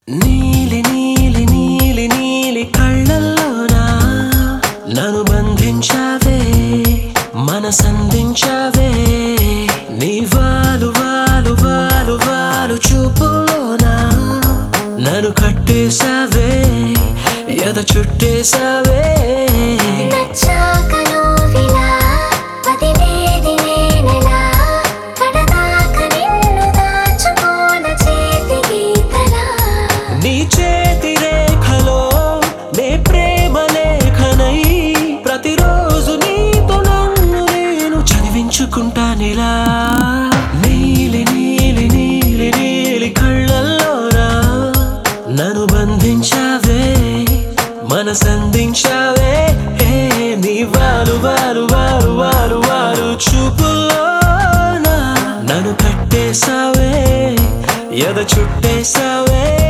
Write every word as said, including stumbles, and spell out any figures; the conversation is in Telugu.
నీలి నీలి నీలి నీలి కళ్ళల్లోనా నన్ను బంధించావే మనసందించావే నీ వాలు వాలు వాలు వాలు చూపులోనా నన్ను కట్టేసావే ఎద చుట్టేసావే నీ చేతి రేఖలో నే ప్రేమ లేఖనై ప్రతిరోజు నీతో నన్ను నేను చదివించుకుంటానిలా నీలి నీలి నీలి నీలి కళ్ళల్లోనా నన్ను బంధించావే మనసందించావే నీ వాలు వాలు వాలు వాలు వాలు చూపులోనా నన్ను కట్టేసావే ఎద చుట్టేసావే